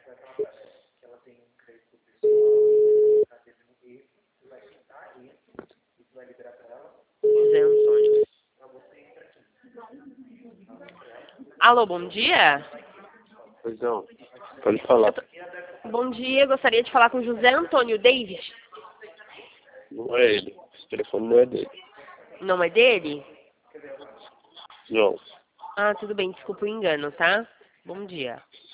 José Antônio. Alô, bom dia. Pois não, pode falar. Bom dia, gostaria de falar com José Antônio David. Não é ele. Esse telefone não é dele. Não é dele? Não. Ah, tudo bem, desculpa o engano, tá? Bom dia.